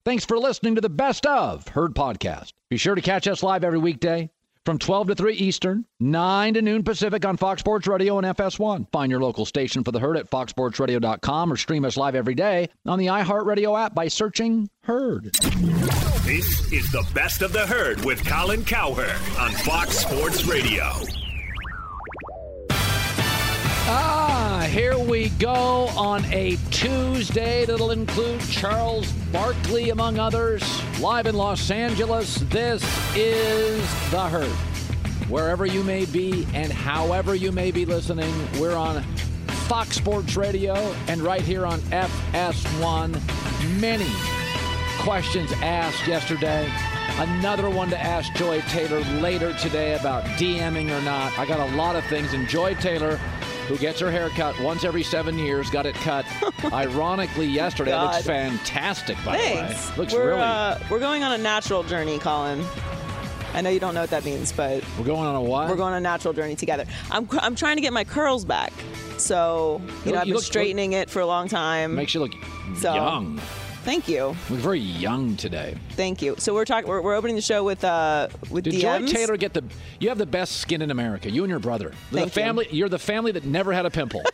Thanks for listening to the Best of Herd podcast. Be sure to catch us live every weekday from 12 to 3 Eastern, 9 to noon Pacific on Fox Sports Radio and FS1. Find your local station for the Herd at foxsportsradio.com or stream us live every day on the iHeartRadio app by searching Herd. This is the Best of the Herd with Colin Cowherd on Fox Sports Radio. Here we go on a Tuesday that'll include Charles Barkley, among others, live in Los Angeles. This is The Herd. Wherever you may be and however you may be listening, we're on Fox Sports Radio and right here on FS1. Many questions asked yesterday. Another one to ask Joy Taylor later today about DMing or not. I got a lot of things. And Joy Taylor, who gets her hair cut once every 7 years, got it cut ironically yesterday. It looks fantastic, by the way. Looks We're going on a natural journey, Colin. I know you don't know what that means, but we're going on a what? We're going on a natural journey together. I'm trying to get my curls back. So, I've been straightening it for a long time. Makes you look young. Thank you. Look very young today. Thank you. So we're opening the show with DMs. Did Joy Taylor get you have the best skin in America, you and your brother. You're the family that never had a pimple.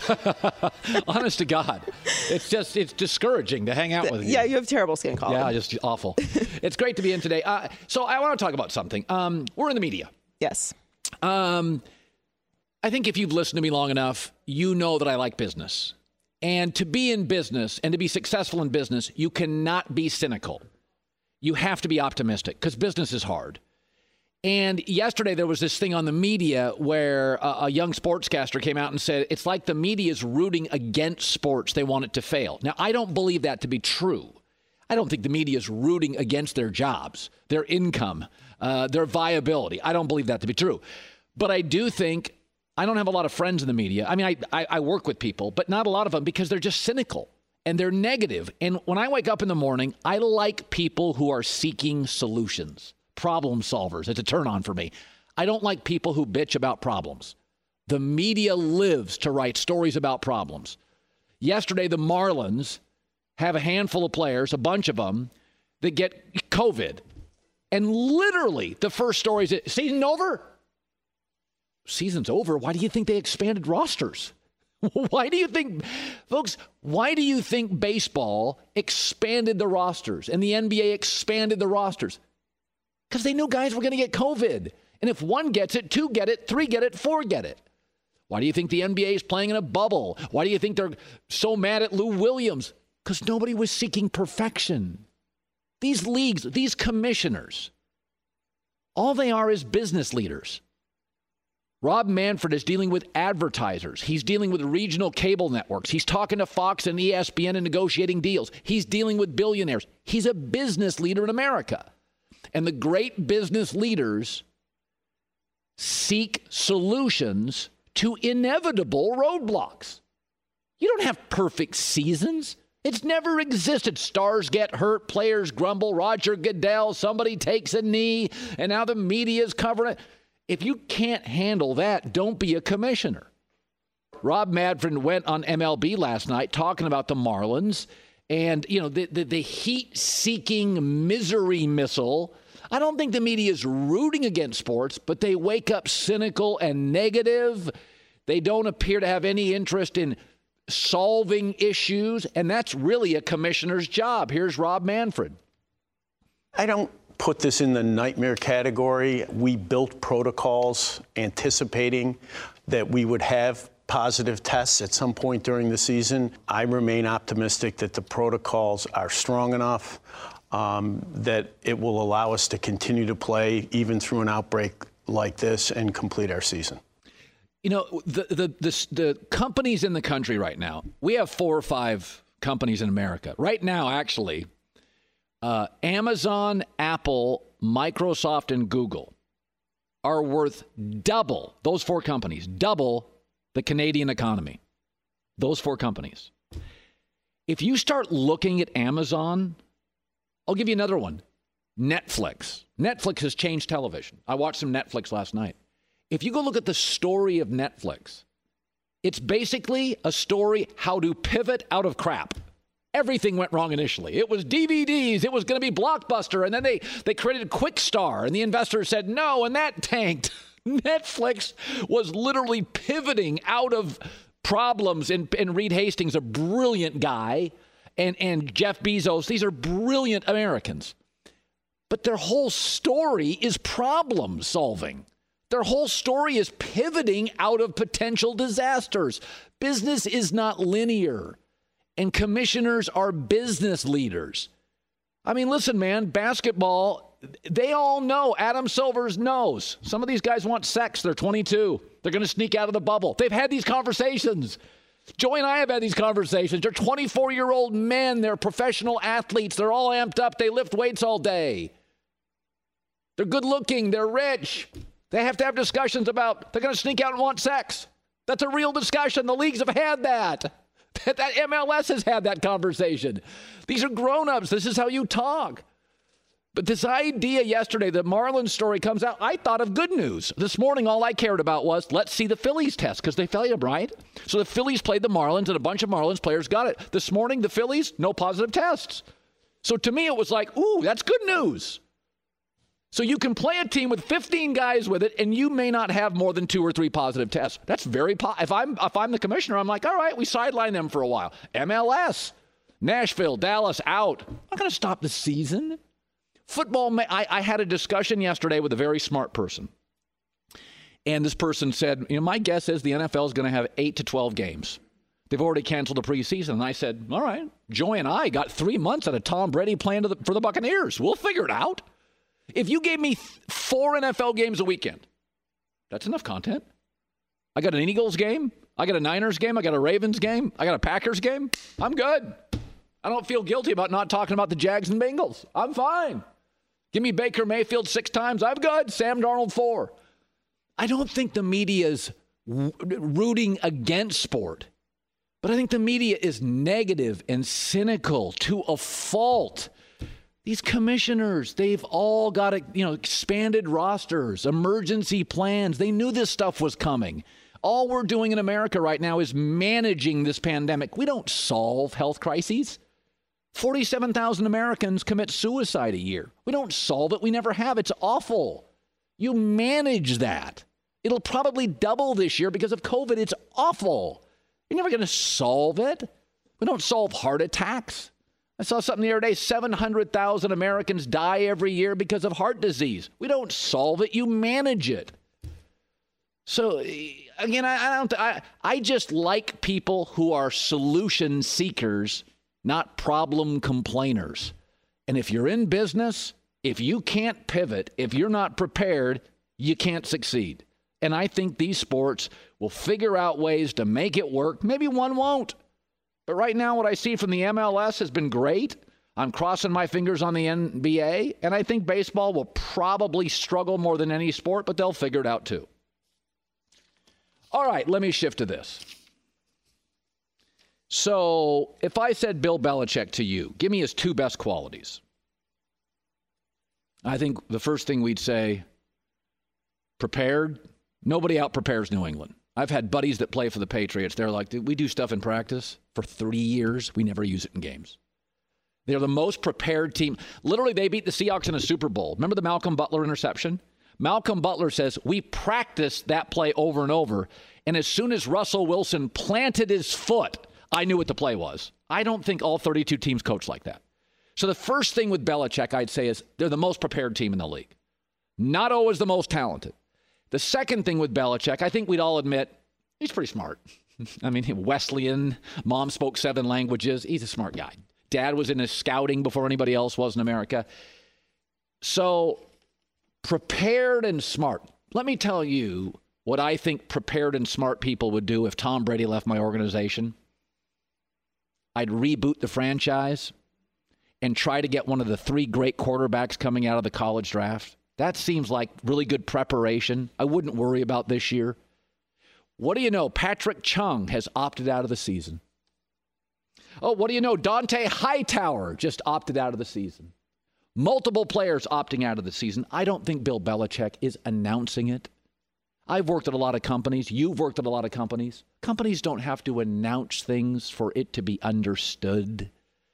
Honest to God. It's discouraging to hang out with you. Yeah, you have terrible skin, Colin. Yeah, just awful. It's great to be in today. So I want to talk about something. We're in the media. Yes. I think if you've listened to me long enough, you know that I like business. And to be in business and to be successful in business, you cannot be cynical. You have to be optimistic because business is hard. And yesterday there was this thing on the media where a young sportscaster came out and said, it's like the media is rooting against sports. They want it to fail. Now, I don't believe that to be true. I don't think the media is rooting against their jobs, their income, their viability. I don't believe that to be true. But I do think I don't have a lot of friends in the media. I mean, I work with people, but not a lot of them because they're just cynical and they're negative. And when I wake up in the morning, I like people who are seeking solutions, problem solvers. It's a turn on for me. I don't like people who bitch about problems. The media lives to write stories about problems. Yesterday, the Marlins have a handful of players, a bunch of them, that get COVID. And literally, the first story is, season over? Season's over. Why do you think they expanded rosters? Why do you think, folks, why do you think baseball expanded the rosters and the NBA expanded the rosters? Because they knew guys were going to get COVID. And if one gets it, two get it, three get it, four get it. Why do you think the NBA is playing in a bubble? Why do you think they're so mad at Lou Williams? Because nobody was seeking perfection. These leagues, these commissioners, all they are is business leaders. Rob Manfred is dealing with advertisers. He's dealing with regional cable networks. He's talking to Fox and ESPN and negotiating deals. He's dealing with billionaires. He's a business leader in America. And the great business leaders seek solutions to inevitable roadblocks. You don't have perfect seasons. It's never existed. Stars get hurt, players grumble, Roger Goodell, somebody takes a knee, and now the media is covering it. If you can't handle that, don't be a commissioner. Rob Manfred went on MLB last night talking about the Marlins and, the heat-seeking misery missile. I don't think the media is rooting against sports, but they wake up cynical and negative. They don't appear to have any interest in solving issues, and that's really a commissioner's job. Here's Rob Manfred. I don't put this in the nightmare category. We built protocols anticipating that we would have positive tests at some point during the season. I remain optimistic that the protocols are strong enough that it will allow us to continue to play even through an outbreak like this and complete our season. The companies in the country right now, we have 4 or 5 companies in America. Right now, actually, Amazon, Apple, Microsoft, and Google are worth double, those 4 companies, double the Canadian economy. Those 4 companies. If you start looking at Amazon, I'll give you another one. Netflix. Netflix has changed television. I watched some Netflix last night. If you go look at the story of Netflix, it's basically a story how to pivot out of crap. Everything went wrong initially. It was DVDs. It was going to be Blockbuster. And then they created Quickstar. And the investors said no, and that tanked. Netflix was literally pivoting out of problems. And Reed Hastings, a brilliant guy, and Jeff Bezos, these are brilliant Americans. But their whole story is problem solving. Their whole story is pivoting out of potential disasters. Business is not linear. And commissioners are business leaders. I mean, listen, man, basketball, they all know. Adam Silver knows. Some of these guys want sex. They're 22. They're going to sneak out of the bubble. They've had these conversations. Joey and I have had these conversations. They're 24-year-old men. They're professional athletes. They're all amped up. They lift weights all day. They're good looking. They're rich. They have to have discussions about they're going to sneak out and want sex. That's a real discussion. The leagues have had that. That MLS has had that conversation. These are grown-ups. This is how you talk. But this idea yesterday, the Marlins story comes out, I thought of good news. This morning, all I cared about was, let's see the Phillies test, because they failed, right? So the Phillies played the Marlins, and a bunch of Marlins players got it. This morning, the Phillies, no positive tests. So to me, it was like, ooh, that's good news. So you can play a team with 15 guys with it, and you may not have more than 2 or 3 positive tests. That's very if I'm the commissioner, I'm like, all right, we sideline them for a while. MLS, Nashville, Dallas, out. I'm not going to stop the season. Football, I had a discussion yesterday with a very smart person. And this person said, my guess is the NFL is going to have 8 to 12 games. They've already canceled the preseason. And I said, all right, Joey and I got 3 months out of Tom Brady playing for the Buccaneers. We'll figure it out. If you gave me 4 NFL games a weekend, that's enough content. I got an Eagles game. I got a Niners game. I got a Ravens game. I got a Packers game. I'm good. I don't feel guilty about not talking about the Jags and Bengals. I'm fine. Give me Baker Mayfield 6 times. I'm good. Sam Darnold 4. I don't think the media is rooting against sport, but I think the media is negative and cynical to a fault. These commissioners, they've all got expanded rosters, emergency plans. They knew this stuff was coming. All we're doing in America right now is managing this pandemic. We don't solve health crises. 47,000 Americans commit suicide a year. We don't solve it. We never have. It's awful. You manage that. It'll probably double this year because of COVID. It's awful. You're never going to solve it. We don't solve heart attacks. I saw something the other day, 700,000 Americans die every year because of heart disease. We don't solve it. You manage it. So, again, I just like people who are solution seekers, not problem complainers. And if you're in business, if you can't pivot, if you're not prepared, you can't succeed. And I think these sports will figure out ways to make it work. Maybe one won't. But right now, what I see from the MLS has been great. I'm crossing my fingers on the NBA. And I think baseball will probably struggle more than any sport, but they'll figure it out too. All right, let me shift to this. So if I said Bill Belichick to you, give me his 2 best qualities. I think the first thing we'd say, prepared. Nobody out-prepares New England. I've had buddies that play for the Patriots. They're like, we do stuff in practice for 3 years. We never use it in games. They're the most prepared team. Literally, they beat the Seahawks in a Super Bowl. Remember the Malcolm Butler interception? Malcolm Butler says, we practiced that play over and over. And as soon as Russell Wilson planted his foot, I knew what the play was. I don't think all 32 teams coach like that. So the first thing with Belichick, I'd say, is they're the most prepared team in the league. Not always the most talented. The second thing with Belichick, I think we'd all admit, he's pretty smart. I mean, Wesleyan, mom spoke 7 languages. He's a smart guy. Dad was in his scouting before anybody else was in America. So prepared and smart. Let me tell you what I think prepared and smart people would do if Tom Brady left my organization. I'd reboot the franchise and try to get one of the 3 great quarterbacks coming out of the college draft. That seems like really good preparation. I wouldn't worry about this year. What do you know? Patrick Chung has opted out of the season. Oh, what do you know? Dante Hightower just opted out of the season. Multiple players opting out of the season. I don't think Bill Belichick is announcing it. I've worked at a lot of companies. You've worked at a lot of companies. Companies don't have to announce things for it to be understood.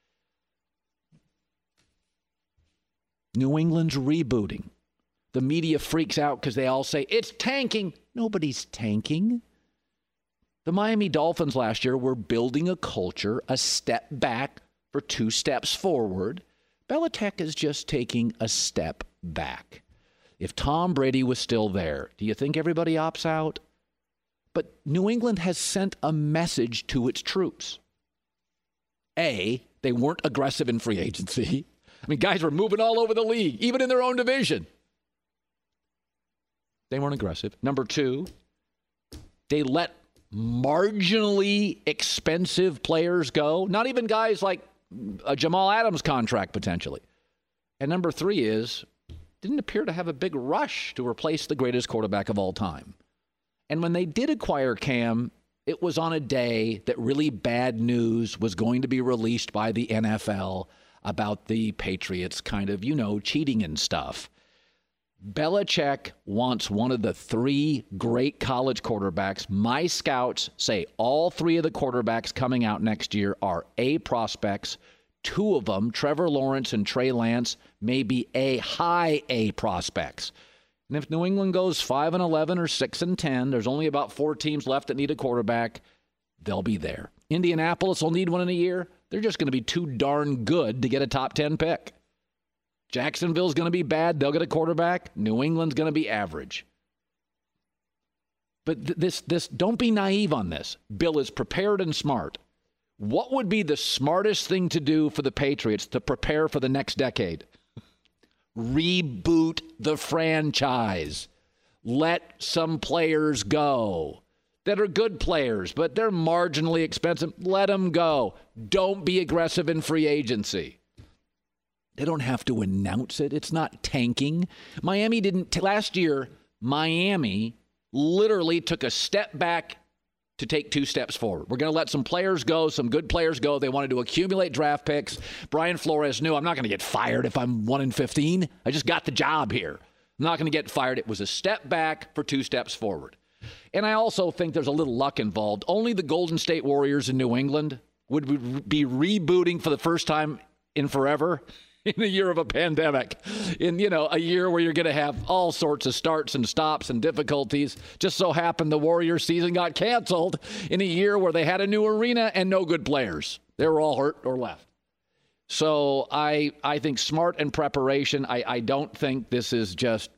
New England's rebooting. The media freaks out because they all say, it's tanking. Nobody's tanking. The Miami Dolphins last year were building a culture, a step back for 2 steps forward. Belichick is just taking a step back. If Tom Brady was still there, do you think everybody opts out? But New England has sent a message to its troops. A, they weren't aggressive in free agency. I mean, guys were moving all over the league, even in their own division. They weren't aggressive. Number 2, they let marginally expensive players go. Not even guys like a Jamal Adams contract, potentially. And number 3 is, didn't appear to have a big rush to replace the greatest quarterback of all time. And when they did acquire Cam, it was on a day that really bad news was going to be released by the NFL about the Patriots kind of, cheating and stuff. Belichick wants one of the 3 great college quarterbacks. My scouts say all 3 of the quarterbacks coming out next year are A prospects. 2 of them, Trevor Lawrence and Trey Lance, may be high A prospects. And if New England goes 5-11 or 6-10, there's only about 4 teams left that need a quarterback. They'll be there. Indianapolis will need one in a year. They're just going to be too darn good to get a top 10 pick. Jacksonville's going to be bad. They'll get a quarterback. New England's going to be average. But this don't be naive on this. Bill is prepared and smart. What would be the smartest thing to do for the Patriots to prepare for the next decade? Reboot the franchise. Let some players go that are good players, but they're marginally expensive. Let them go. Don't be aggressive in free agency. They don't have to announce it. It's not tanking. Miami didn't. Last year, Miami literally took a step back to take 2 steps forward. We're going to let some players go, some good players go. They wanted to accumulate draft picks. Brian Flores knew, I'm not going to get fired if I'm 1-15. I just got the job here. I'm not going to get fired. It was a step back for 2 steps forward. And I also think there's a little luck involved. Only the Golden State Warriors in New England would be rebooting for the first time in forever in a year of a pandemic, in, a year where you're going to have all sorts of starts and stops and difficulties. Just so happened the Warriors season got canceled in a year where they had a new arena and no good players. They were all hurt or left. So I think smart and preparation. I don't think this is just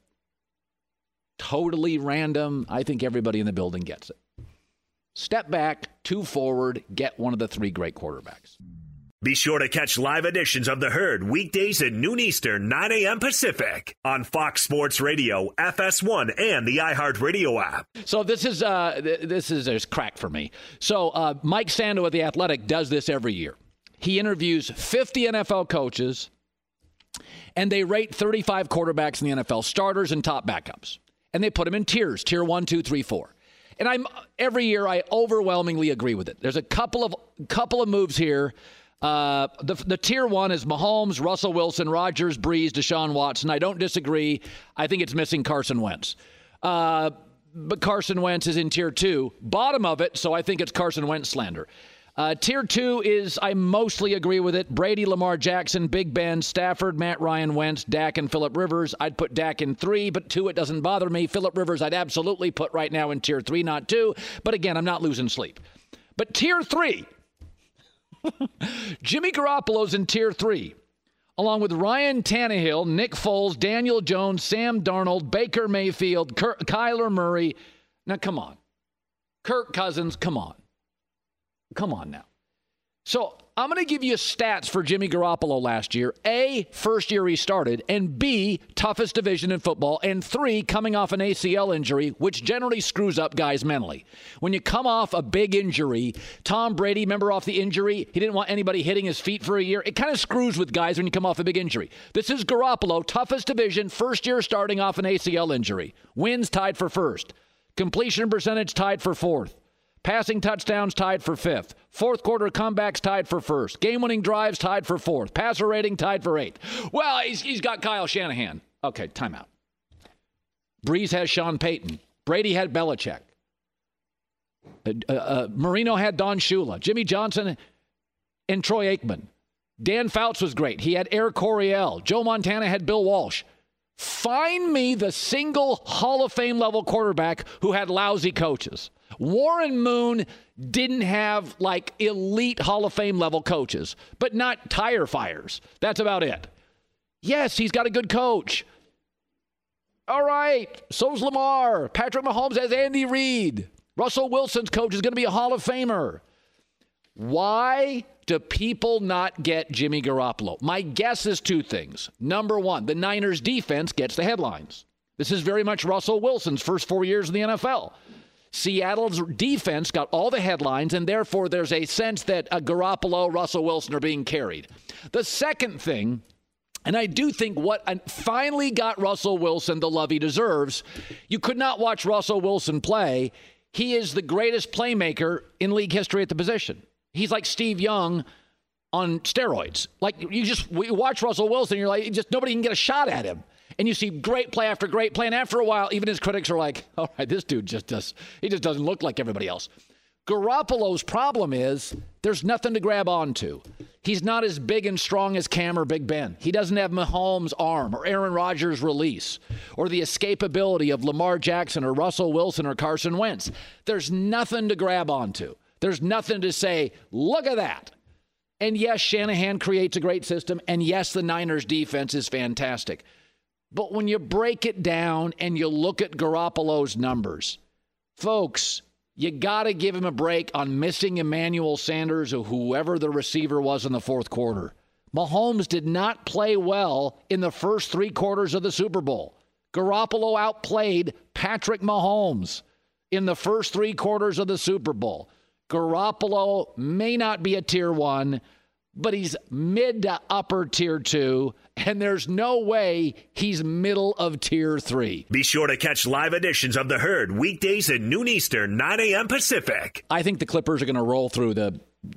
totally random. I think everybody in the building gets it. Step back, 2 forward, get one of the 3 great quarterbacks. Be sure to catch live editions of The Herd weekdays at noon Eastern, 9 a.m. Pacific on Fox Sports Radio, FS1, and the iHeartRadio app. So this is crack for me. So Mike Sando at The Athletic does this every year. He interviews 50 NFL coaches, and they rate 35 quarterbacks in the NFL, starters and top backups. And they put them in tiers, tier 1, 2, 3, 4. And every year I overwhelmingly agree with it. There's a couple of moves here. The tier 1 is Mahomes, Russell Wilson, Rodgers, Brees, Deshaun Watson. I don't disagree. I think it's missing Carson Wentz. But Carson Wentz is in tier 2. Bottom of it, so I think it's Carson Wentz slander. Tier 2 is, I mostly agree with it, Brady, Lamar Jackson, Big Ben, Stafford, Matt Ryan, Wentz, Dak, and Phillip Rivers. I'd put Dak in 3, but 2, it doesn't bother me. Phillip Rivers, I'd absolutely put right now in tier 3, not 2. But again, I'm not losing sleep. But tier 3... Jimmy Garoppolo's in tier 3, along with Ryan Tannehill, Nick Foles, Daniel Jones, Sam Darnold, Baker Mayfield, Kyler Murray. Now, come on. Kirk Cousins, come on. Come on now. So I'm going to give you stats for Jimmy Garoppolo last year. A, first year he started, and B, toughest division in football, and 3, coming off an ACL injury, which generally screws up guys mentally. When you come off a big injury, Tom Brady, remember off the injury, he didn't want anybody hitting his feet for a year. It kind of screws with guys when you come off a big injury. This is Garoppolo, toughest division, first year starting off an ACL injury. Wins tied for 1st. Completion percentage tied for 4th. Passing touchdowns tied for 5th. 4th quarter comebacks tied for 1st. Game-winning drives tied for 4th. Passer rating tied for 8th. Well, he's got Kyle Shanahan. Okay, timeout. Breeze has Sean Payton. Brady had Belichick. Marino had Don Shula. Jimmy Johnson and Troy Aikman. Dan Fouts was great. He had Eric Coryell. Joe Montana had Bill Walsh. Find me the single Hall of Fame level quarterback who had lousy coaches. Warren Moon didn't have like elite Hall of Fame level coaches, but not tire fires. That's about it. Yes, he's got a good coach. All right, so's Lamar. Patrick Mahomes has Andy Reid. Russell Wilson's coach is going to be a Hall of Famer. Why do people not get Jimmy Garoppolo? My guess is two things. Number one, the Niners defense gets the headlines. This is very much Russell Wilson's first 4 years in the NFL. Seattle's defense got all the headlines, and therefore there's a sense that Garoppolo, Russell Wilson are being carried. The second thing, and I do think what finally got Russell Wilson the love he deserves, you could not watch Russell Wilson play. He is the greatest playmaker in league history at the position. He's like Steve Young on steroids. Like you watch Russell Wilson, you're like, nobody can get a shot at him. And you see great play after great play. And after a while, even his critics are like, all right, this dude just doesn't look like everybody else. Garoppolo's problem is there's nothing to grab onto. He's not as big and strong as Cam or Big Ben. He doesn't have Mahomes' arm or Aaron Rodgers' release or the escapability of Lamar Jackson or Russell Wilson or Carson Wentz. There's nothing to grab onto. There's nothing to say, look at that. And yes, Shanahan creates a great system. And yes, the Niners defense is fantastic. But when you break it down and you look at Garoppolo's numbers, folks, you got to give him a break on missing Emmanuel Sanders or whoever the receiver was in the fourth quarter. Mahomes did not play well in the first 3 quarters of the Super Bowl. Garoppolo outplayed Patrick Mahomes in the first 3 quarters of the Super Bowl. Garoppolo may not be a tier 1, but he's mid to upper tier 2, and there's no way he's middle of tier 3. Be sure to catch live editions of The Herd weekdays at noon Eastern, 9 a.m. Pacific. I think the Clippers are going to roll through the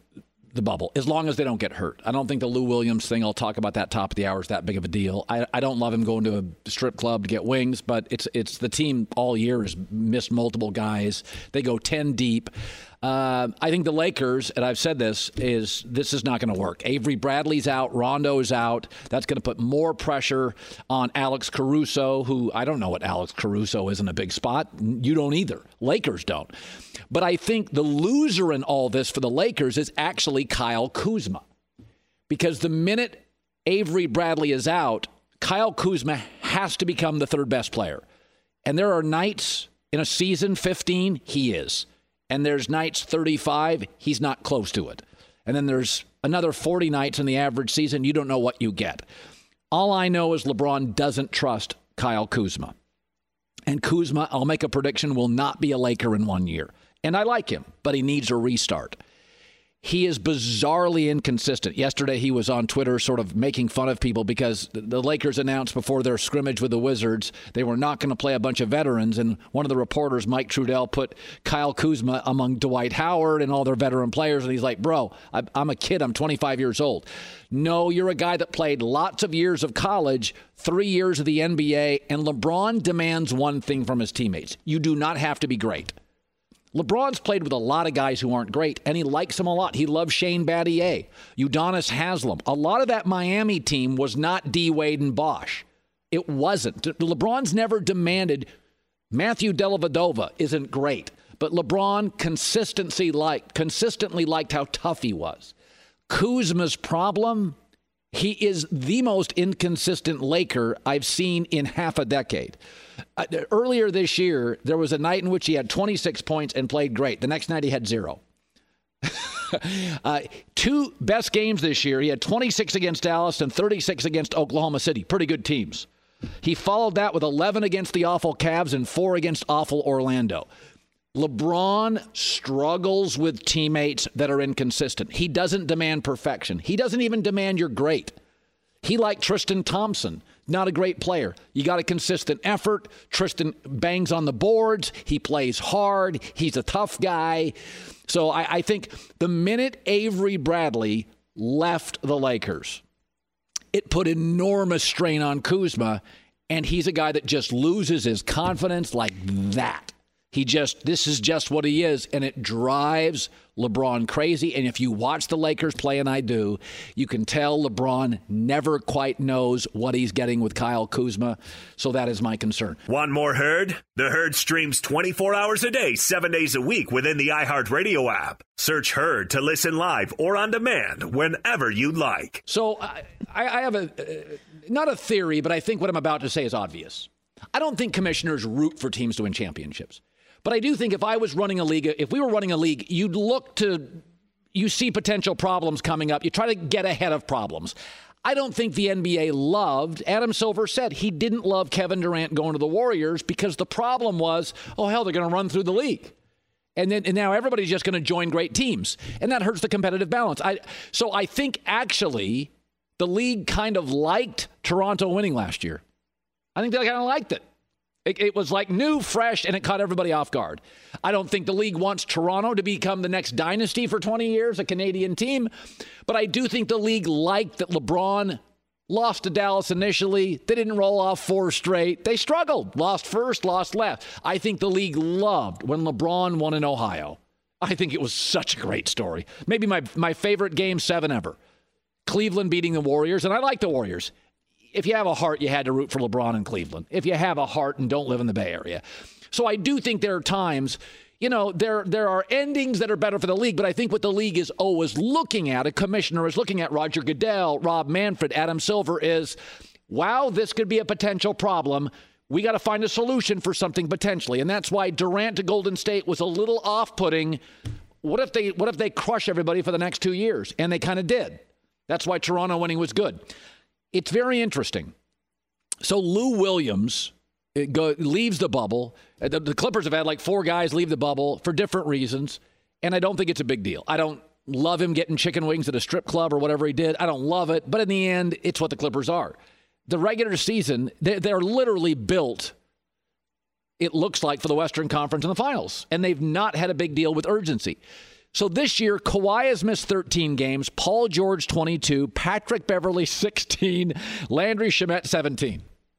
bubble as long as they don't get hurt. I don't think the Lou Williams thing, I'll talk about that top of the hour, is that big of a deal. I don't love him going to a strip club to get wings, but it's the team all year has missed multiple guys. They go 10 deep. I think the Lakers, and I've said this is not going to work. Avery Bradley's out. Rondo's out. That's going to put more pressure on Alex Caruso, who I don't know what Alex Caruso is in a big spot. You don't either. Lakers don't. But I think the loser in all this for the Lakers is actually Kyle Kuzma. Because the minute Avery Bradley is out, Kyle Kuzma has to become the third best player. And there are nights in a season, 15, he is. And there's nights 35, he's not close to it. And then there's another 40 nights in the average season, you don't know what you get. All I know is LeBron doesn't trust Kyle Kuzma. And Kuzma, I'll make a prediction, will not be a Laker in 1 year. And I like him, but he needs a restart. He is bizarrely inconsistent. Yesterday, he was on Twitter sort of making fun of people because the Lakers announced before their scrimmage with the Wizards they were not going to play a bunch of veterans. And one of the reporters, Mike Trudell, put Kyle Kuzma among Dwight Howard and all their veteran players. And he's like, bro, I'm a kid. I'm 25 years old. No, you're a guy that played lots of years of college, 3 years of the NBA. And LeBron demands one thing from his teammates. You do not have to be great. LeBron's played with a lot of guys who aren't great, and he likes them a lot. He loves Shane Battier, Udonis Haslem. A lot of that Miami team was not D. Wade and Bosh. It wasn't. LeBron's never demanded. Matthew Dellavedova isn't great, but LeBron consistently liked how tough he was. Kuzma's problem, he is the most inconsistent Laker I've seen in half a decade. Earlier this year, there was a night in which he had 26 points and played great. The next night, he had 0. 2 best games this year, he had 26 against Dallas and 36 against Oklahoma City. Pretty good teams. He followed that with 11 against the awful Cavs and 4 against awful Orlando. LeBron struggles with teammates that are inconsistent. He doesn't demand perfection. He doesn't even demand you're great. He liked Tristan Thompson, not a great player. You got a consistent effort. Tristan bangs on the boards. He plays hard. He's a tough guy. So I think the minute Avery Bradley left the Lakers, it put enormous strain on Kuzma, and he's a guy that just loses his confidence like that. This is just what he is, and it drives LeBron crazy. And if you watch the Lakers play, and I do, you can tell LeBron never quite knows what he's getting with Kyle Kuzma. So that is my concern. Want more Herd? The Herd streams 24 hours a day, 7 days a week within the iHeartRadio app. Search Herd to listen live or on demand whenever you like. So I have not a theory, but I think what I'm about to say is obvious. I don't think commissioners root for teams to win championships. But I do think if we were running a league, you see potential problems coming up. You try to get ahead of problems. I don't think the NBA loved, Adam Silver said he didn't love Kevin Durant going to the Warriors because the problem was, oh, hell, they're going to run through the league. And now everybody's just going to join great teams. And that hurts the competitive balance. So I think actually the league kind of liked Toronto winning last year. I think they kind of liked it. It was like new, fresh, and it caught everybody off guard. I don't think the league wants Toronto to become the next dynasty for 20 years, a Canadian team. But I do think the league liked that LeBron lost to Dallas initially. They didn't roll off 4 straight. They struggled. Lost first, lost last. I think the league loved when LeBron won in Ohio. I think it was such a great story. Maybe my favorite Game 7 ever. Cleveland beating the Warriors, and I like the Warriors. If you have a heart, you had to root for LeBron in Cleveland. If you have a heart and don't live in the Bay Area. So I do think there are times, there are endings that are better for the league, but I think what the league is always looking at, a commissioner is looking at, Roger Goodell, Rob Manfred, Adam Silver, is, wow, this could be a potential problem. We got to find a solution for something potentially. And that's why Durant to Golden State was a little off-putting. What if they crush everybody for the next 2 years? And they kind of did. That's why Toronto winning was good. It's very interesting. So Lou Williams leaves the bubble. The Clippers have had like 4 guys leave the bubble for different reasons, and I don't think it's a big deal. I don't love him getting chicken wings at a strip club or whatever he did. I don't love it, but in the end, it's what the Clippers are. The regular season, they're literally built, it looks like, for the Western Conference in the finals, and they've not had a big deal with urgency. So this year, Kawhi has missed 13 games, Paul George 22, Patrick Beverley 16, Landry Shamet 17.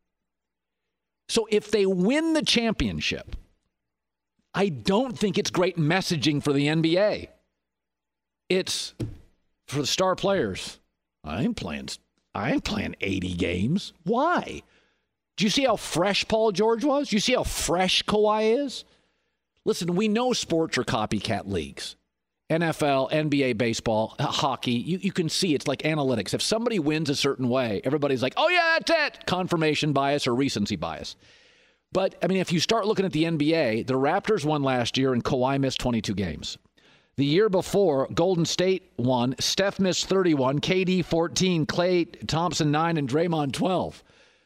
So if they win the championship, I don't think it's great messaging for the NBA. It's for the star players. I ain't playing 80 games. Why? Do you see how fresh Paul George was? Do you see how fresh Kawhi is? Listen, we know sports are copycat leagues. NFL, NBA, baseball, hockey, you can see it's like analytics. If somebody wins a certain way, everybody's like, oh, yeah, that's it. Confirmation bias or recency bias. But, I mean, if you start looking at the NBA, the Raptors won last year and Kawhi missed 22 games. The year before, Golden State won. Steph missed 31, KD 14, Klay Thompson 9, and Draymond 12.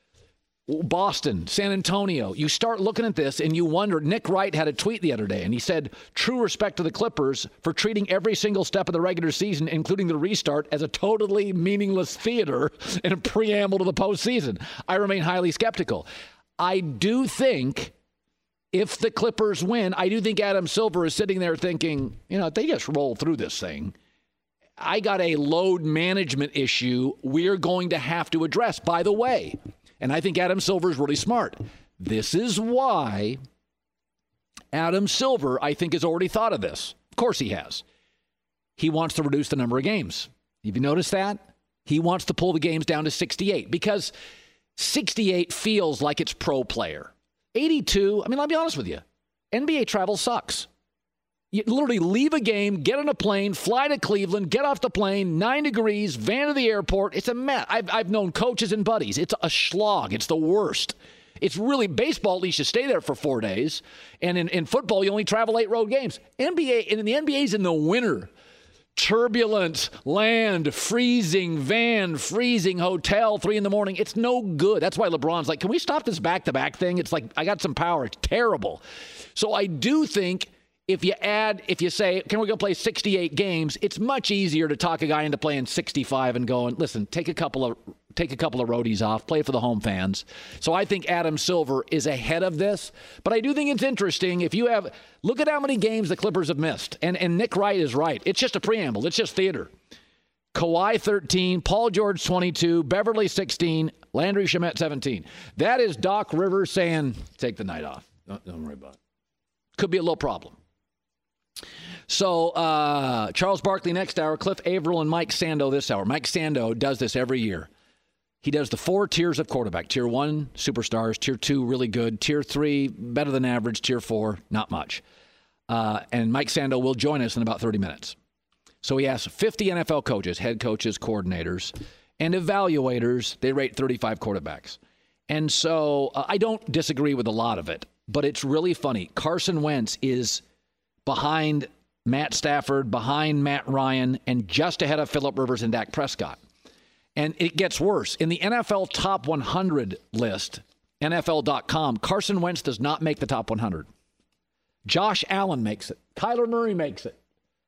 Boston, San Antonio. You start looking at this and you wonder. Nick Wright had a tweet the other day and he said, true respect to the Clippers for treating every single step of the regular season, including the restart, as a totally meaningless theater and a preamble to the postseason. I remain highly skeptical. I do think if the Clippers win, I do think Adam Silver is sitting there thinking, if they just roll through this thing, I got a load management issue we're going to have to address. By the way, and I think Adam Silver is really smart. This is why Adam Silver, I think, has already thought of this. Of course he has. He wants to reduce the number of games. Have you noticed that? He wants to pull the games down to 68 because 68 feels like it's pro player. 82, I'll be honest with you. NBA travel sucks. You literally leave a game, get on a plane, fly to Cleveland, get off the plane, 9 degrees, van to the airport. It's a mess. I've known coaches and buddies. It's a slog. It's the worst. It's really baseball. At least you stay there for 4 days. And in football, you only travel 8 road games. NBA, and the NBA's in the winter. Turbulent land, freezing van, freezing hotel, 3 a.m. It's no good. That's why LeBron's like, can we stop this back-to-back thing? It's like, I got some power. It's terrible. So I do think if you say, can we go play 68 games, it's much easier to talk a guy into playing 65 and going, listen, take a couple of roadies off, play for the home fans. So I think Adam Silver is ahead of this. But I do think it's interesting. Look at how many games the Clippers have missed. And Nick Wright is right. It's just a preamble. It's just theater. Kawhi 13, Paul George 22, Beverly 16, Landry Shamet 17. That is Doc Rivers saying, take the night off. Don't worry about it. Could be a little problem. So Charles Barkley next hour, Cliff Averill and Mike Sando this hour. Mike Sando does this every year. He does the 4 tiers of quarterback. Tier 1, superstars. Tier 2, really good. Tier 3, better than average. Tier 4, not much. And Mike Sando will join us in about 30 minutes. So he asks 50 NFL coaches, head coaches, coordinators, and evaluators. They rate 35 quarterbacks. And so I don't disagree with a lot of it, but it's really funny. Carson Wentz is behind Matt Stafford, behind Matt Ryan, and just ahead of Phillip Rivers and Dak Prescott. And it gets worse. In the NFL Top 100 list, NFL.com, Carson Wentz does not make the Top 100. Josh Allen makes it. Kyler Murray makes it.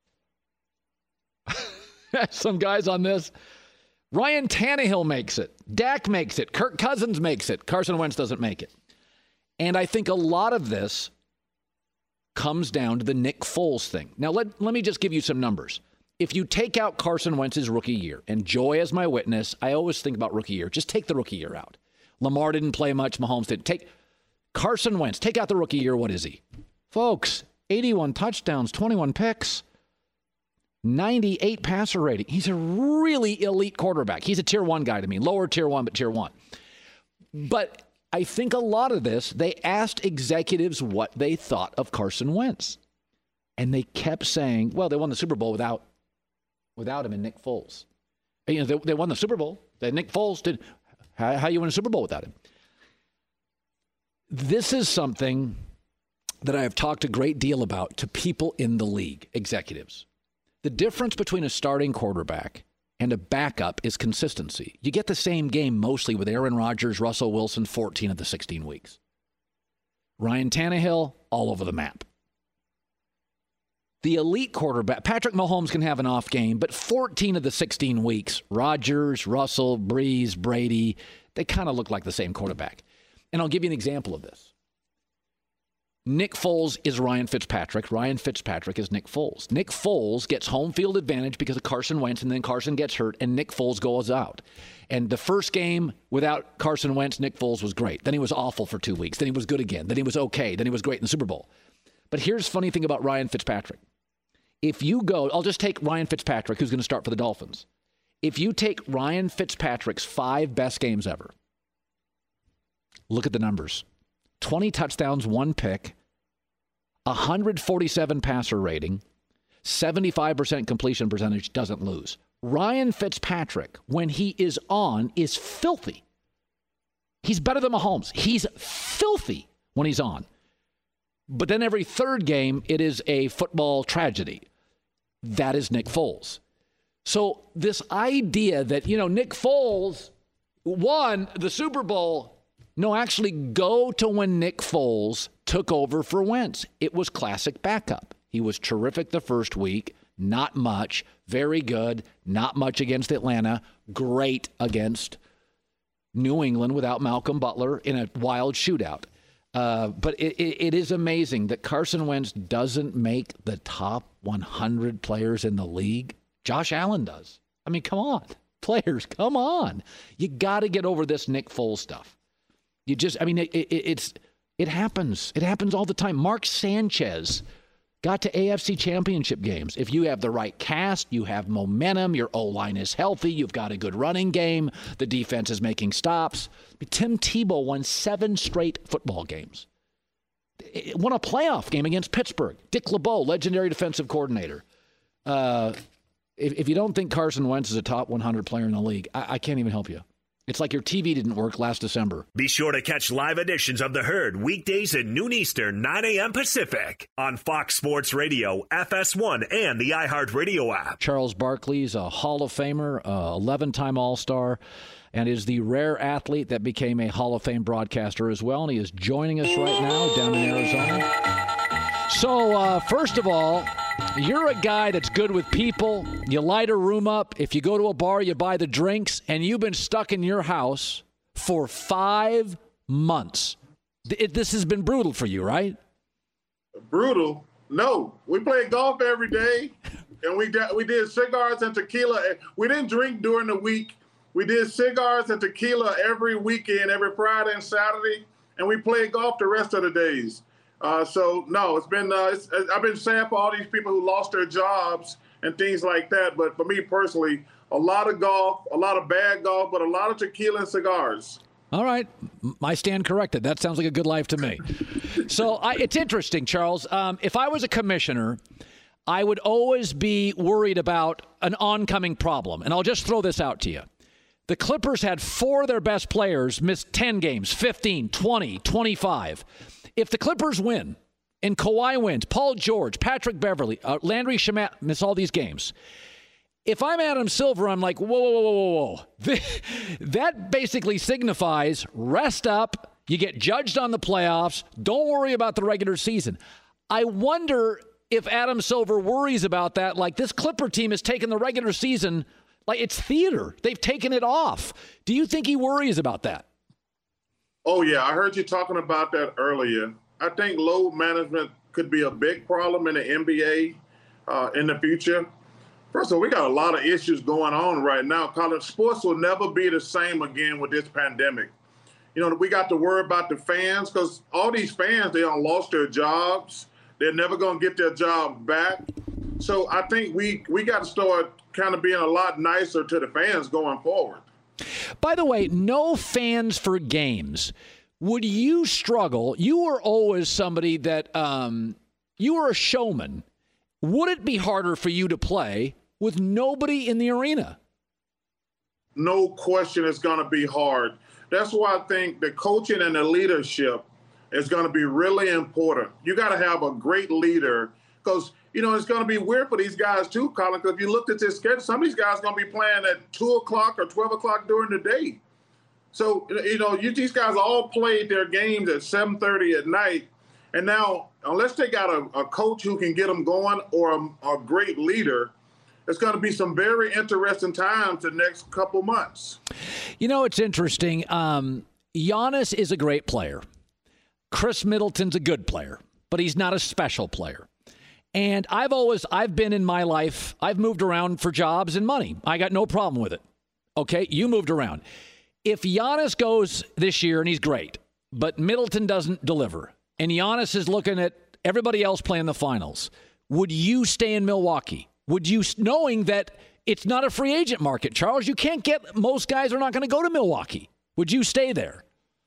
Some guys on this. Ryan Tannehill makes it. Dak makes it. Kirk Cousins makes it. Carson Wentz doesn't make it. And I think a lot of this comes down to the Nick Foles thing. Now, let me just give you some numbers. If you take out Carson Wentz's rookie year, and Joy as my witness, I always think about rookie year. Just take the rookie year out. Lamar didn't play much. Mahomes didn't. Take Carson Wentz. Take out the rookie year. What is he? Folks, 81 touchdowns, 21 picks, 98 passer rating. He's a really elite quarterback. He's a tier 1 guy to me. Lower tier 1, but tier 1. But I think a lot of this, they asked executives what they thought of Carson Wentz. And they kept saying, well, they won the Super Bowl without him and Nick Foles. You know, they won the Super Bowl. Nick Foles did. How you win a Super Bowl without him? This is something that I have talked a great deal about to people in the league, executives. The difference between a starting quarterback and a backup is consistency. You get the same game mostly with Aaron Rodgers, Russell Wilson, 14 of the 16 weeks. Ryan Tannehill, all over the map. The elite quarterback, Patrick Mahomes can have an off game, but 14 of the 16 weeks, Rodgers, Russell, Breeze, Brady, they kind of look like the same quarterback. And I'll give you an example of this. Nick Foles is Ryan Fitzpatrick. Ryan Fitzpatrick is Nick Foles. Nick Foles gets home field advantage because of Carson Wentz, and then Carson gets hurt, and Nick Foles goes out. And the first game without Carson Wentz, Nick Foles was great. Then he was awful for 2 weeks. Then he was good again. Then he was okay. Then he was great in the Super Bowl. But here's the funny thing about Ryan Fitzpatrick. If you go, I'll just take Ryan Fitzpatrick, who's going to start for the Dolphins. If you take Ryan Fitzpatrick's 5 best games ever, look at the numbers. 20 touchdowns, 1 pick, 147 passer rating, 75% completion percentage, doesn't lose. Ryan Fitzpatrick, when he is on, is filthy. He's better than Mahomes. He's filthy when he's on. But then every third game, it is a football tragedy. That is Nick Foles. So this idea that, Nick Foles won the Super Bowl. No, actually go to when Nick Foles took over for Wentz. It was classic backup. He was terrific the first week, not much, very good, not much against Atlanta, great against New England without Malcolm Butler in a wild shootout. But it is amazing that Carson Wentz doesn't make the top 100 players in the league. Josh Allen does. I mean, come on. Players, come on. You got to get over this Nick Foles stuff. You just, it happens. It happens all the time. Mark Sanchez got to AFC championship games. If you have the right cast, you have momentum, your O-line is healthy, you've got a good running game, the defense is making stops. Tim Tebow won 7 straight football games. It won a playoff game against Pittsburgh. Dick LeBeau, legendary defensive coordinator. If you don't think Carson Wentz is a top 100 player in the league, I can't even help you. It's like your TV didn't work last December. Be sure to catch live editions of The Herd weekdays at noon Eastern, 9 a.m. Pacific on Fox Sports Radio, FS1, and the iHeartRadio app. Charles Barkley's a Hall of Famer, 11-time All-Star, and is the rare athlete that became a Hall of Fame broadcaster as well, and he is joining us right now down in Arizona. So, first of all, you're a guy that's good with people. You light a room up. If you go to a bar, you buy the drinks, and you've been stuck in your house for 5 months. This has been brutal for you, right? Brutal? No. We played golf every day, and we did cigars and tequila. We didn't drink during the week. We did cigars and tequila every weekend, every Friday and Saturday, and we played golf the rest of the days. So no, it's been I've been sad for all these people who lost their jobs and things like that. But for me personally, a lot of golf, a lot of bad golf, but a lot of tequila and cigars. All right. I stand corrected. That sounds like a good life to me. So it's interesting, Charles. If I was a commissioner, I would always be worried about an oncoming problem. And I'll just throw this out to you. The Clippers had 4 of their best players miss 10 games, 15, 20, 25. If the Clippers win and Kawhi wins, Paul George, Patrick Beverly, Landry Shamet miss all these games. If I'm Adam Silver, I'm like, whoa. That basically signifies rest up. You get judged on the playoffs. Don't worry about the regular season. I wonder if Adam Silver worries about that. Like, this Clipper team has taken the regular season like it's theater. They've taken it off. Do you think he worries about that? Oh, yeah. I heard you talking about that earlier. I think load management could be a big problem in the NBA in the future. First of all, we got a lot of issues going on right now. College sports will never be the same again with this pandemic. You know, we got to worry about the fans because all these fans, they all lost their jobs. They're never going to get their job back. So I think we got to start kind of being a lot nicer to the fans going forward. By the way, no fans for games. Would you struggle? You were always somebody that you were a showman. Would it be harder for you to play with nobody in the arena? No question it's going to be hard. That's why I think the coaching and the leadership is going to be really important. You got to have a great leader because, you know, it's going to be weird for these guys too, Colin, because if you looked at this schedule, some of these guys are going to be playing at 2 o'clock or 12 o'clock during the day. So, you know, these guys all played their games at 7:30 at night. And now, unless they got a coach who can get them going or a great leader, it's going to be some very interesting times the next couple months. You know, it's interesting. Giannis is a great player. Chris Middleton's a good player, but he's not a special player. And I've been in my life, I've moved around for jobs and money. I got no problem with it. Okay, you moved around. If Giannis goes this year and he's great, but Middleton doesn't deliver, and Giannis is looking at everybody else playing the finals, would you stay in Milwaukee? Would you, knowing that it's not a free agent market, Charles? You can't get, most guys are not going to go to Milwaukee. Would you stay there?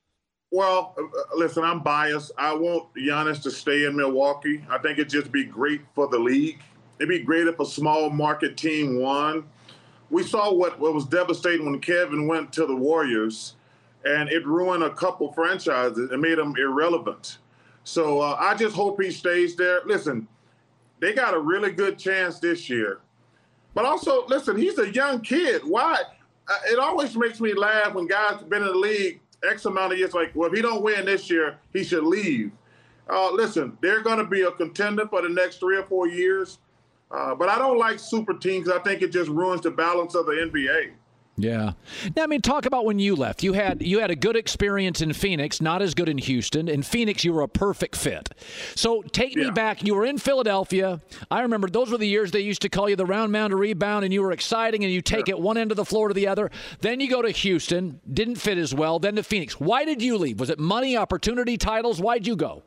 Well, listen, I'm biased. I want Giannis to stay in Milwaukee. I think it'd just be great for the league. It'd be great if a small market team won. We saw what was devastating when Kevin went to the Warriors, and it ruined a couple franchises and made them irrelevant. So I just hope he stays there. Listen, they got a really good chance this year. But also, listen, he's a young kid. Why? It always makes me laugh when guys have been in the league X amount of years, like, well, if he don't win this year, he should leave. Listen, they're going to be a contender for the next 3 or 4 years. But I don't like super teams. I think it just ruins the balance of the NBA. Yeah. Now, I mean, talk about when you left. You had a good experience in Phoenix, not as good in Houston. In Phoenix, you were a perfect fit. So take me back. You were in Philadelphia. I remember those were the years they used to call you the round mound to rebound, and you were exciting, and you take it one end of the floor to the other. Then you go to Houston, didn't fit as well. Then to Phoenix. Why did you leave? Was it money, opportunity, titles? Why'd you go?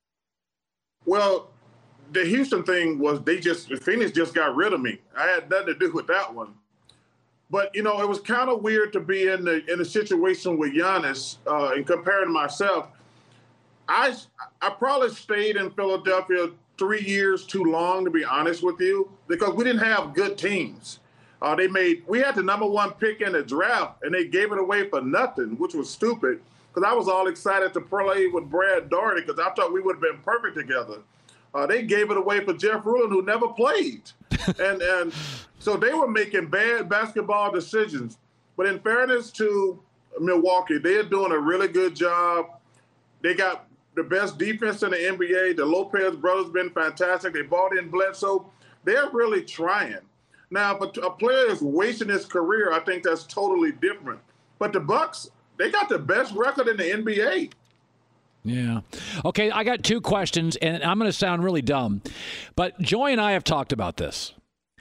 Well, the Houston thing was Phoenix just got rid of me. I had nothing to do with that one. But, you know, it was kind of weird to be in a situation with Giannis and comparing to myself. I probably stayed in Philadelphia 3 years too long, to be honest with you, because we didn't have good teams. We had the number 1 pick in the draft, and they gave it away for nothing, which was stupid, because I was all excited to play with Brad Daugherty because I thought we would have been perfect together. They gave it away for Jeff Ruland, who never played. and so they were making bad basketball decisions. But in fairness to Milwaukee, they're doing a really good job. They got the best defense in the NBA. The Lopez brothers been fantastic. They bought in Bledsoe. They're really trying. Now, if a player is wasting his career, I think that's totally different. But the Bucks, they got the best record in the NBA. Yeah. Okay, I got 2 questions, and I'm going to sound really dumb, but Joy and I have talked about this.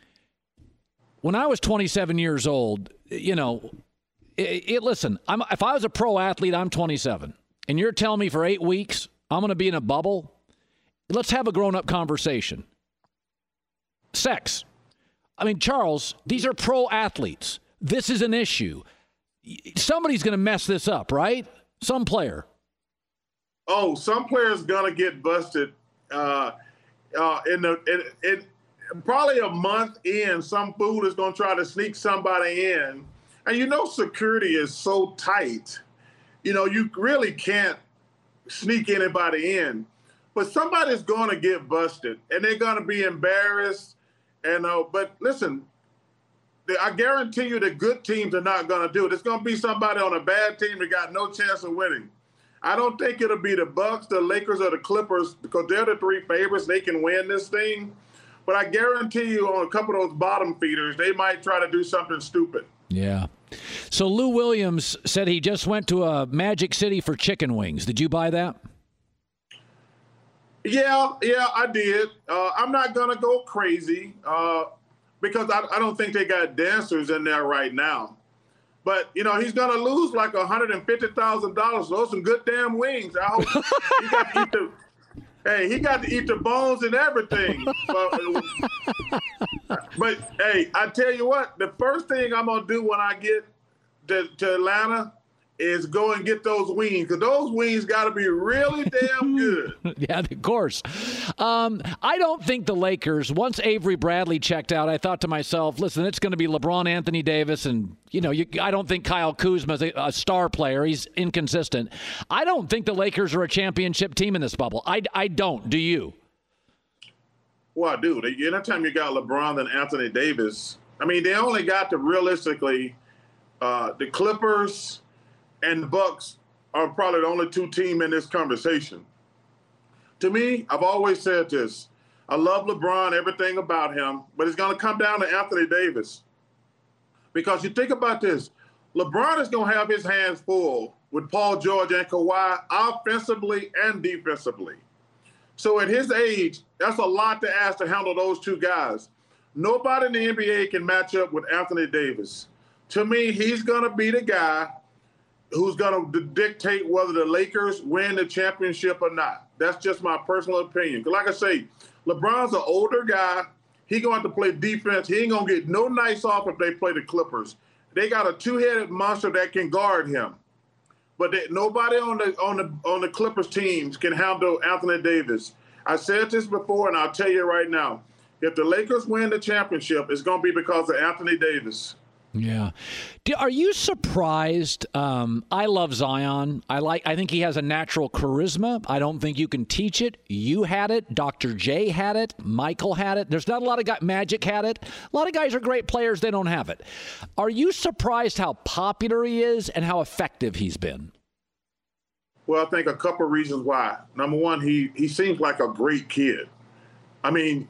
When I was 27 years old, you know, listen, if I was a pro athlete, I'm 27, and you're telling me for 8 weeks I'm going to be in a bubble, let's have a grown-up conversation. Sex. I mean, Charles, these are pro athletes. This is an issue. Somebody's going to mess this up, right? Some player. Oh, some player's going to get busted. In probably a month in, some fool is going to try to sneak somebody in. And you know security is so tight. You know, you really can't sneak anybody in. But somebody's going to get busted, and they're going to be embarrassed. And but listen, I guarantee you the good teams are not going to do it. It's going to be somebody on a bad team that got no chance of winning. I don't think it'll be the Bucks, the Lakers, or the Clippers because they're the three favorites. They can win this thing. But I guarantee you on a couple of those bottom feeders, they might try to do something stupid. Yeah. So Lou Williams said he just went to a Magic City for chicken wings. Did you buy that? Yeah, I did. I'm not going to go crazy because I don't think they got dancers in there right now. But, you know, he's going to lose like $150,000. Those some good damn wings. I hope he got to eat the bones and everything. But hey, I tell you what, the first thing I'm going to do when I get to Atlanta is go and get those wings, because those wings got to be really damn good. Yeah, of course. I don't think the Lakers, once Avery Bradley checked out, I thought to myself, listen, it's going to be LeBron, Anthony Davis, and, you know, I don't think Kyle Kuzma's a star player. He's inconsistent. I don't think the Lakers are a championship team in this bubble. I don't. Do you? Well, I do. Anytime you got LeBron and Anthony Davis, I mean, they only got to realistically the Clippers and the Bucks are probably the only two teams in this conversation. To me, I've always said this. I love LeBron, everything about him, but it's going to come down to Anthony Davis. Because you think about this, LeBron is going to have his hands full with Paul George and Kawhi offensively and defensively. So at his age, that's a lot to ask to handle those two guys. Nobody in the NBA can match up with Anthony Davis. To me, he's going to be the guy who's going to dictate whether the Lakers win the championship or not. That's just my personal opinion. Because like I say, LeBron's an older guy. He's going to have to play defense. He ain't going to get no nights off if they play the Clippers. They got a two-headed monster that can guard him. But nobody on the Clippers teams can handle Anthony Davis. I said this before, and I'll tell you right now. If the Lakers win the championship, it's going to be because of Anthony Davis. Yeah. Are you surprised? I love Zion. I think he has a natural charisma. I don't think you can teach it. You had it. Dr. J had it. Michael had it. There's not a lot of guys. Magic had it. A lot of guys are great players. They don't have it. Are you surprised how popular he is and how effective he's been? Well, I think a couple of reasons why. Number one, he seems like a great kid. I mean,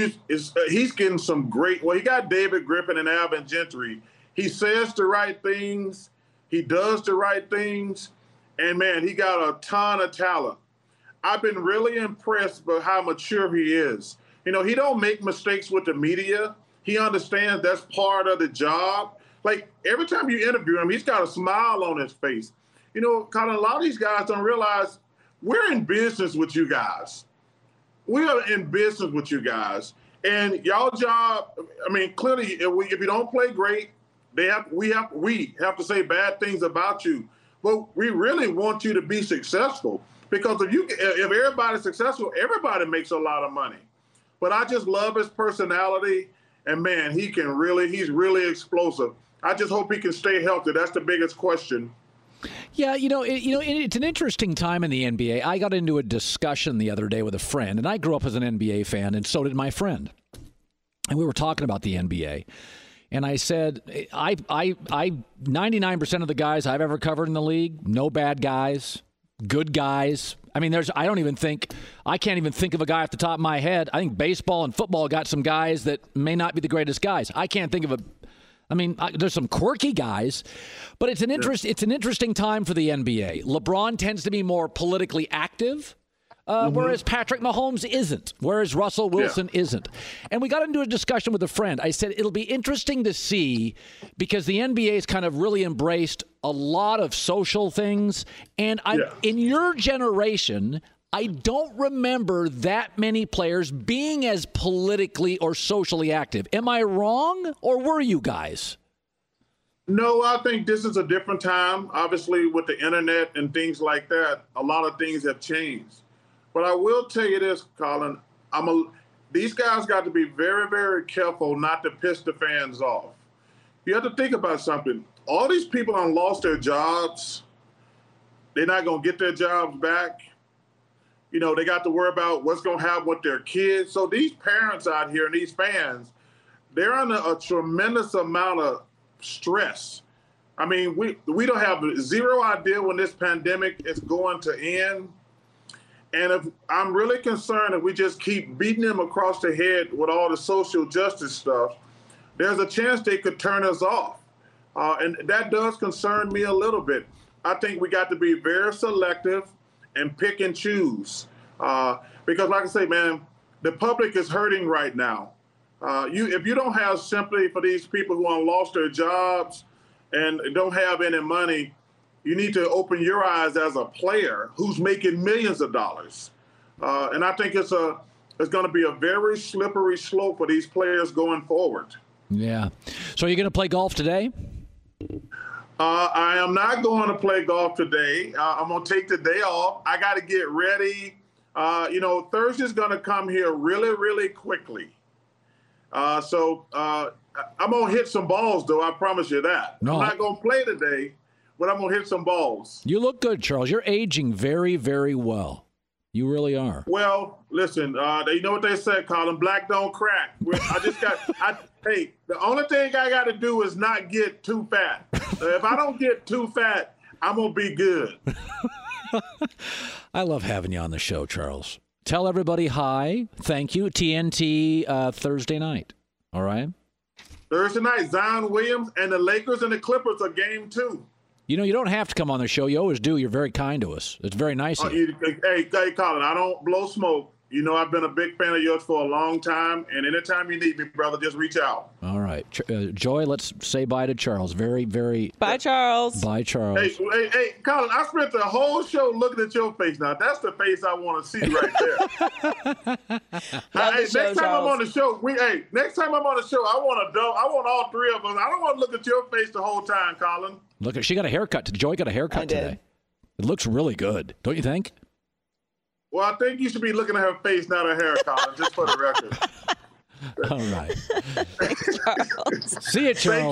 he's getting some great. Well, he got David Griffin and Alvin Gentry. He says the right things. He does the right things. And, man, he got a ton of talent. I've been really impressed by how mature he is. You know, he don't make mistakes with the media. He understands that's part of the job. Like, every time you interview him, he's got a smile on his face. You know, kind of a lot of these guys don't realize we're in business with you guys. We are in business with you guys. And y'all job, I mean, clearly, if you don't play great, we have to say bad things about you. But we really want you to be successful, because if everybody's successful, everybody makes a lot of money. But I just love his personality, and man, he's really explosive. I just hope he can stay healthy. That's the biggest question. Yeah, it's an interesting time in the NBA. I got into a discussion the other day with a friend, and I grew up as an NBA fan, and so did my friend. And we were talking about the NBA. And I said, I 99% of the guys I've ever covered in the league, no bad guys, good guys. I mean, I can't even think of a guy off the top of my head. I think baseball and football got some guys that may not be the greatest guys. I can't think of there's some quirky guys, but it's an interesting time for the NBA. LeBron tends to be more politically active. Whereas Patrick Mahomes isn't, whereas Russell Wilson isn't. And we got into a discussion with a friend. I said, it'll be interesting to see, because the NBA's kind of really embraced a lot of social things. And in your generation, I don't remember that many players being as politically or socially active. Am I wrong, or were you guys? No, I think this is a different time. Obviously, with the internet and things like that, a lot of things have changed. But I will tell you this, Colin, these guys got to be very, very careful not to piss the fans off. You have to think about something. All these people have lost their jobs. They're not going to get their jobs back. You know, they got to worry about what's going to happen with their kids. So these parents out here and these fans, they're under a tremendous amount of stress. I mean, we don't have zero idea when this pandemic is going to end. And if I'm really concerned if we just keep beating them across the head with all the social justice stuff, there's a chance they could turn us off. And that does concern me a little bit. I think we got to be very selective and pick and choose. Because like I say, man, the public is hurting right now. If you don't have sympathy for these people who have lost their jobs and don't have any money, you need to open your eyes as a player who's making millions of dollars. And I think it's going to be a very slippery slope for these players going forward. Yeah. So are you going to play golf today? I am not going to play golf today. I'm going to take the day off. I got to get ready. Thursday's going to come here really, really quickly. So I'm going to hit some balls, though. I promise you that. No. I'm not going to play today, but I'm going to hit some balls. You look good, Charles. You're aging very, very well. You really are. Well, listen, you know what they say, Colin, black don't crack. Hey, the only thing I got to do is not get too fat. If I don't get too fat, I'm going to be good. I love having you on the show, Charles. Tell everybody hi. Thank you. TNT Thursday night. All right? Thursday night, Zion Williams and the Lakers and the Clippers are game 2. You know, you don't have to come on the show. You always do. You're very kind to us. It's very nice of you. Hey, Colin, I don't blow smoke. You know, I've been a big fan of yours for a long time, and anytime you need me, brother, just reach out. All right. Joy, let's say bye to Charles. Very, very... Bye, Charles. Bye, Charles. Hey, Colin, I spent the whole show looking at your face now. That's the face I want to see right there. Next time I'm on the show, I want all three of us. I don't want to look at your face the whole time, Colin. Look, she got a haircut. Joy got a haircut today. It looks really good. Don't you think? Well, I think you should be looking at her face, not her hair, Colin, just for the record. All right. Thanks, Charles. See you, Charles.